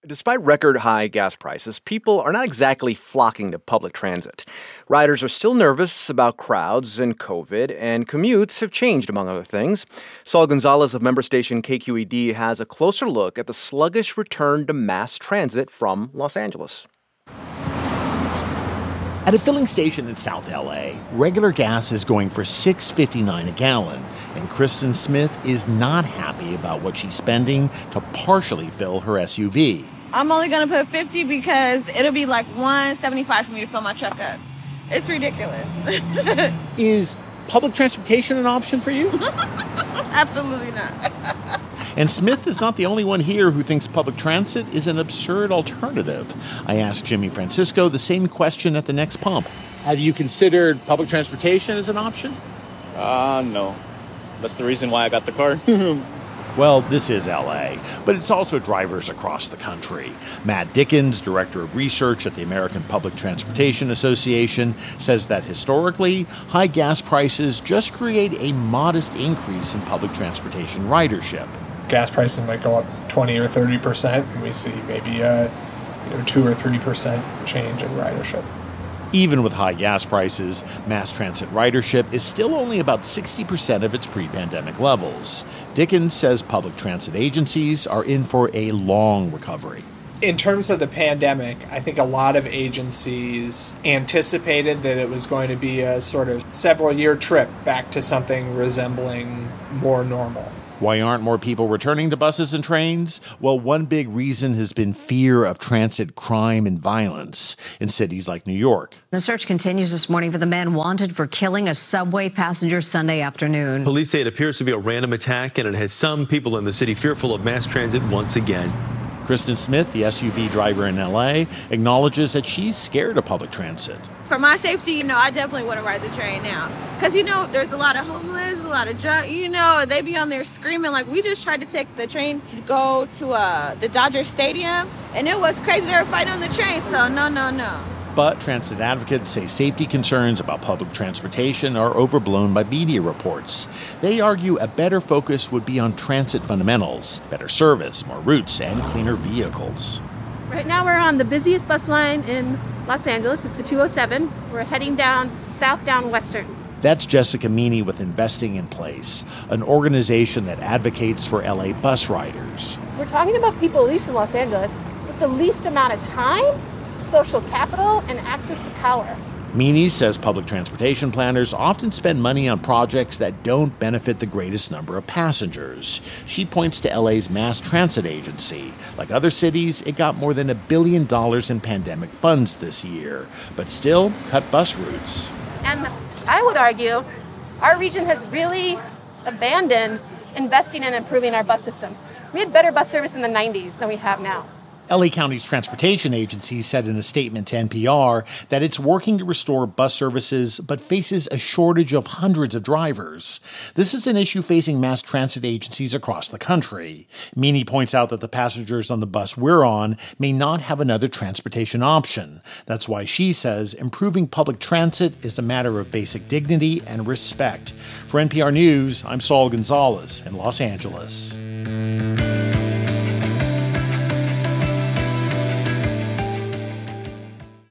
Despite record high gas prices, people are not exactly flocking to public transit. Riders are still nervous about crowds and COVID, and commutes have changed, among other things. Saul Gonzalez of member station KQED has a closer look at the sluggish return to mass transit from Los Angeles. At a filling station in South LA, regular gas is going for $6.59 a gallon, and Kristen Smith is not happy about what she's spending to partially fill her SUV. I'm only going to put 50 because it'll be like $175 for me to fill my truck up. It's ridiculous. Is public transportation an option for you? Absolutely not. And Smith is not the only one here who thinks public transit is an absurd alternative. I asked Jimmy Francisco the same question at the next pump. Have you considered public transportation as an option? No. That's the reason why I got the car. Well, this is LA, but it's also drivers across the country. Matt Dickens, director of research at the American Public Transportation Association, says that historically, high gas prices just create a modest increase in public transportation ridership. Gas prices might go up 20 or 30%, and we see maybe a 2 or 3% change in ridership. Even with high gas prices, mass transit ridership is still only about 60% of its pre-pandemic levels. Dickens says public transit agencies are in for a long recovery. In terms of the pandemic, I think a lot of agencies anticipated that it was going to be a sort of several-year trip back to something resembling more normal. Why aren't more people returning to buses and trains? Well, one big reason has been fear of transit crime and violence in cities like New York. The search continues this morning for the man wanted for killing a subway passenger Sunday afternoon. Police say it appears to be a random attack, and it has some people in the city fearful of mass transit once again. Kristen Smith, the SUV driver in LA, acknowledges that she's scared of public transit. For my safety, I definitely want to ride the train now. Because, there's a lot of homeless, a lot of junk, they be on there screaming. Like, we just tried to take the train to go to the Dodger Stadium, and it was crazy. They were fighting on the train, so no. But transit advocates say safety concerns about public transportation are overblown by media reports. They argue a better focus would be on transit fundamentals, better service, more routes, and cleaner vehicles. Right now we're on the busiest bus line in Los Angeles. It's the 207. We're heading south down Western. That's Jessica Meany with Investing in Place, an organization that advocates for LA bus riders. We're talking about people, at least in Los Angeles, with the least amount of time, social capital, and access to power. Meany says public transportation planners often spend money on projects that don't benefit the greatest number of passengers. She points to LA's mass transit agency. Like other cities, it got more than $1 billion in pandemic funds this year, but still cut bus routes. And I would argue our region has really abandoned investing in improving our bus system. We had better bus service in the 90s than we have now. LA County's transportation agency said in a statement to NPR that it's working to restore bus services but faces a shortage of hundreds of drivers. This is an issue facing mass transit agencies across the country. Meany points out that the passengers on the bus we're on may not have another transportation option. That's why she says improving public transit is a matter of basic dignity and respect. For NPR News, I'm Saul Gonzalez in Los Angeles.